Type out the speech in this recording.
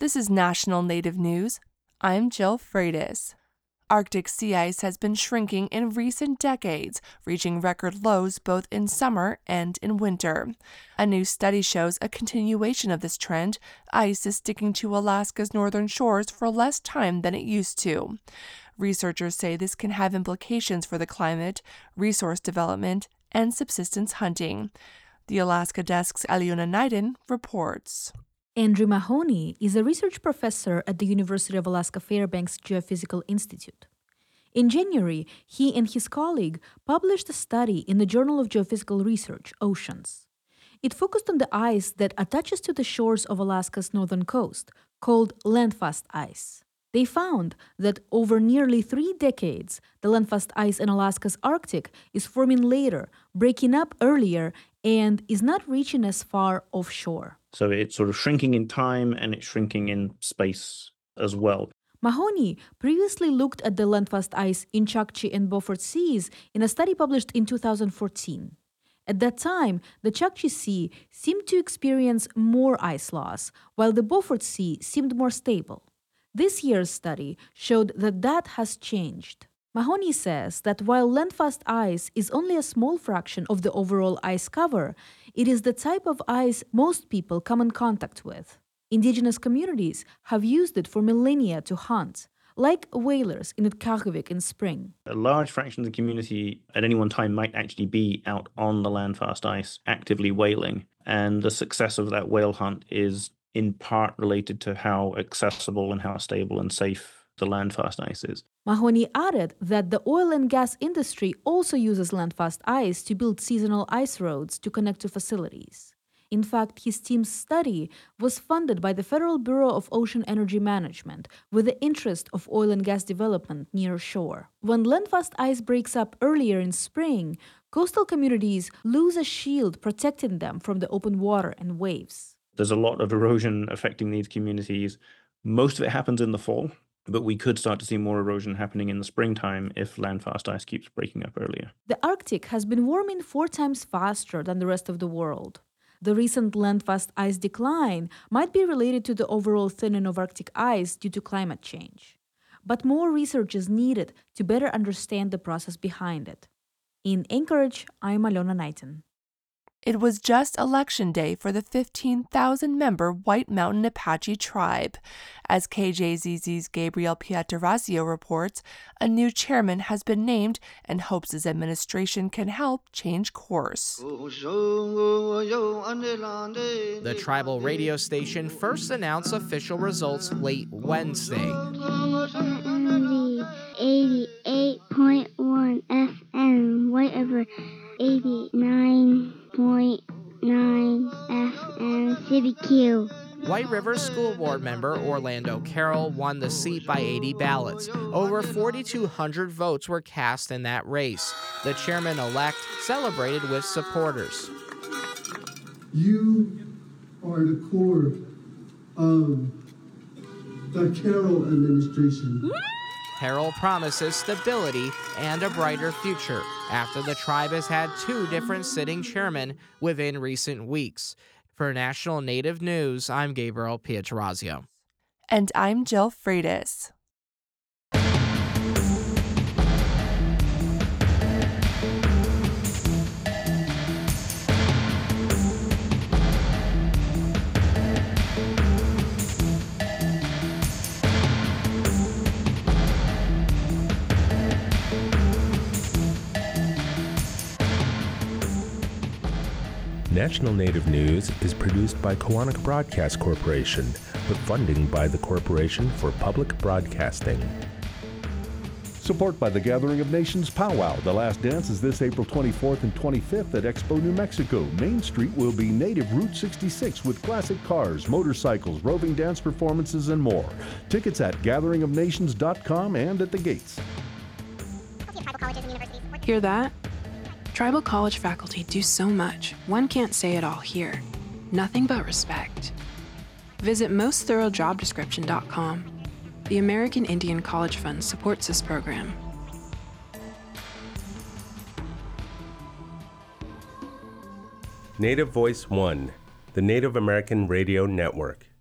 This is National Native News. I'm Jill Freitas. Arctic sea ice has been shrinking in recent decades, reaching record lows both in summer and in winter. A new study shows a continuation of this trend. Ice is sticking to Alaska's northern shores for less time than it used to. Researchers say this can have implications for the climate, resource development, and subsistence hunting. The Alaska Desk's Aliona Naiden reports. Andrew Mahoney is a research professor at the University of Alaska Fairbanks Geophysical Institute. In January, he and his colleague published a study in the Journal of Geophysical Research, Oceans. It focused on the ice that attaches to the shores of Alaska's northern coast, called landfast ice. They found that over nearly 3 decades, the landfast ice in Alaska's Arctic is forming later, breaking up earlier, and is not reaching as far offshore. So it's sort of shrinking in time and it's shrinking in space as well. Mahoney previously looked at the landfast ice in Chukchi and Beaufort Seas in a study published in 2014. At that time, the Chukchi Sea seemed to experience more ice loss, while the Beaufort Sea seemed more stable. This year's study showed that that has changed. Mahoney says that while landfast ice is only a small fraction of the overall ice cover, it is the type of ice most people come in contact with. Indigenous communities have used it for millennia to hunt, like whalers in Utqiagvik in spring. A large fraction of the community at any one time might actually be out on the landfast ice, actively whaling, and the success of that whale hunt is in part related to how accessible and how stable and safe the landfast ice is. Mahoney added that the oil and gas industry also uses landfast ice to build seasonal ice roads to connect to facilities. In fact, his team's study was funded by the Federal Bureau of Ocean Energy Management with the interest of oil and gas development near shore. When landfast ice breaks up earlier in spring, coastal communities lose a shield protecting them from the open water and waves. There's a lot of erosion affecting these communities. Most of it happens in the fall, but we could start to see more erosion happening in the springtime if landfast ice keeps breaking up earlier. The Arctic has been warming 4 times faster than the rest of the world. The recent landfast ice decline might be related to the overall thinning of Arctic ice due to climate change. But more research is needed to better understand the process behind it. In Anchorage, I'm Aliona Naiden. It was just Election Day for the 15,000-member White Mountain Apache tribe. As KJZZ's Gabriel Pietrorazio reports, a new chairman has been named and hopes his administration can help change course. The tribal radio station first announced official results late Wednesday. 88.1 FM, whatever, 89.9 FM, City Q. White River School Board member Orlando Carroll won the seat by 80 ballots. Over 4,200 votes were cast in that race. The chairman-elect celebrated with supporters. You are the core of the Carroll administration. Carroll promises stability and a brighter future after the tribe has had 2 different sitting chairmen within recent weeks. For National Native News, I'm Gabriel Pietrorazio. And I'm Jill Freitas. National Native News is produced by Kawanak Broadcast Corporation, with funding by the Corporation for Public Broadcasting. Support by the Gathering of Nations Powwow. The last dance is this April 24th and 25th at Expo, New Mexico. Main Street will be Native Route 66 with classic cars, motorcycles, roving dance performances, and more. Tickets at gatheringofnations.com and at the gates. Hear that? Tribal college faculty do so much, one can't say it all here. Nothing but respect. Visit mostthoroughdjobdescription.com. The American Indian College Fund supports this program. Native Voice One, the Native American Radio Network.